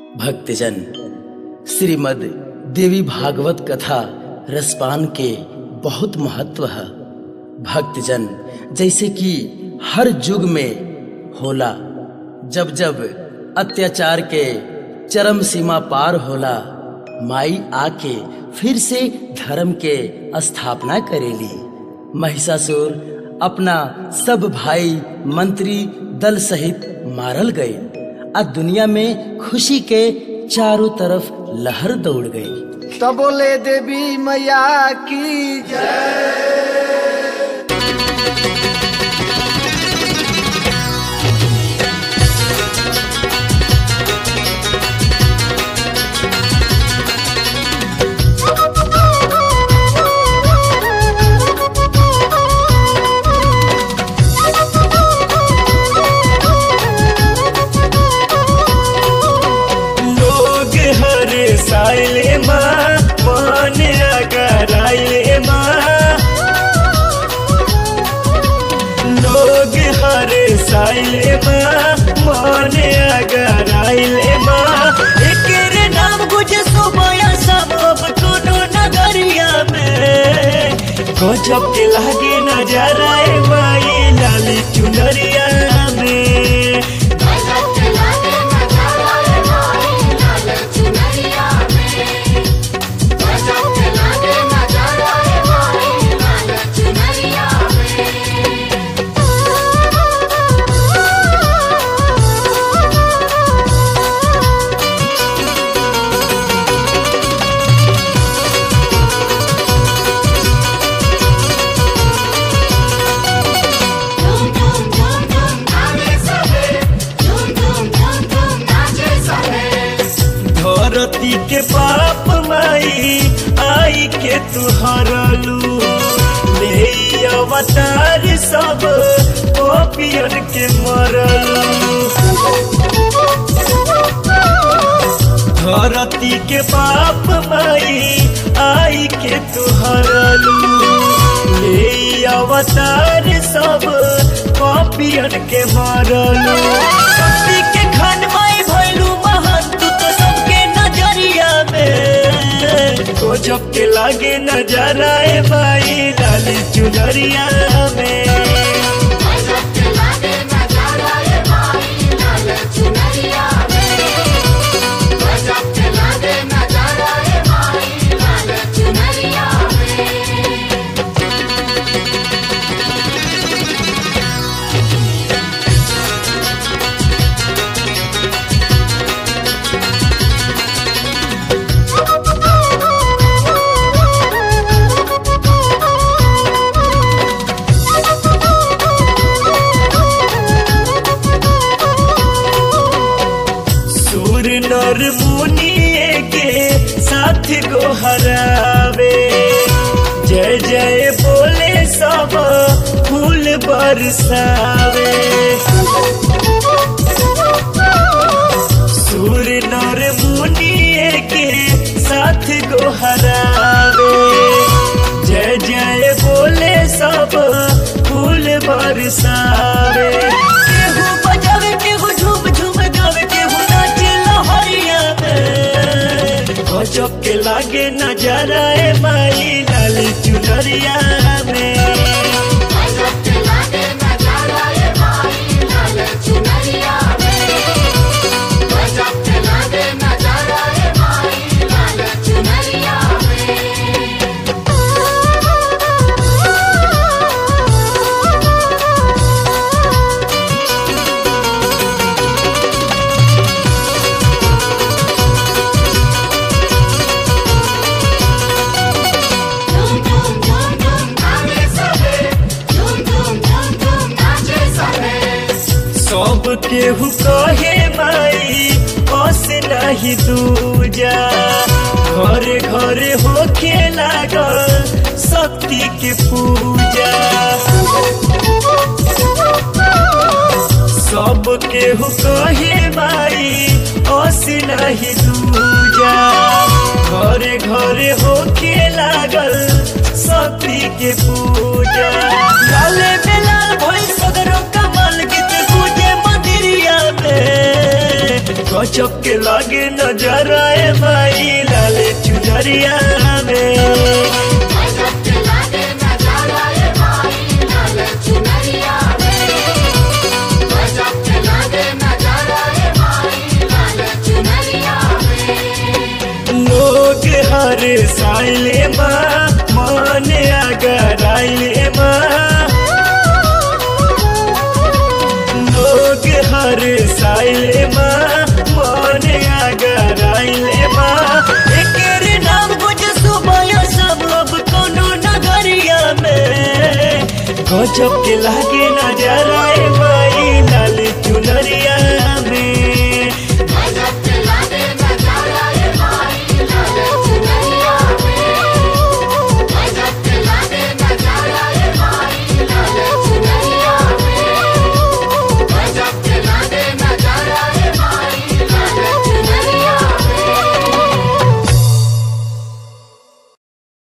भक्तजन श्रीमद् देवी भागवत कथा रसपान के बहुत महत्व है। भक्तजन जैसे कि हर युग में होला, जब जब अत्याचार के चरम सीमा पार होला, माई आके फिर से धर्म के स्थापना करेली। महिषासुर अपना सब भाई मंत्री दल सहित मारल गए और दुनिया में खुशी के चारों तरफ लहर दौड़ गई। तब बोले देवी मैया की जय। साइले माँ मन अगराइले माँ, लोग हरे साइले माँ मन अगराइले माँ। एक नाम गुजे सुबह सब कोनो नगरिया में, गजब के लागे नजारा माई लाली चुनरिया में। धरती के पाप माई आई के तू हरलू, ले अवतार सब पापियन के मरलू। धरती के पाप माई आई के तू हरलू, ले अवतार सब पापियन के मरलू। शक्ति के खन माई भइलू महान तू तो सबके नजरिया में, गजब के लागे नजारा माई लाली चुनरिया में। नर मुनि के साथ गोहरावे, जय जय बोले सब फूल बरसावे। सूर्य नर मुनि के साथ गोहरावे, जय जय बोले सब फूल बरसावे। केहू बजावे केहू झूम झूम गावे, केहू गजब के लागे नजारा माई लाली चुनरिया में। सब केहू कहे माई बस नहीं दूजा, घरे घरे होके लागल शक्ति के पूजा। सब केहू कहे माई बस नहीं दूजा, घरे घरे होके लागल शक्ति के पूजा। लाले में लाल भइल सगरो कमल गीत गुजे मंदिरिया में, गजब के लागे नजरा ए माई लाल चुनरिया में। लोग हर साइले माँ मन अगर आइले माँ, लोग हर साइले माँ मन अगर आइले माँ। एकेरे नाम कुछ सुबह सब अब कोनो नगरिया में, गजब के लागे नजरा ए माँ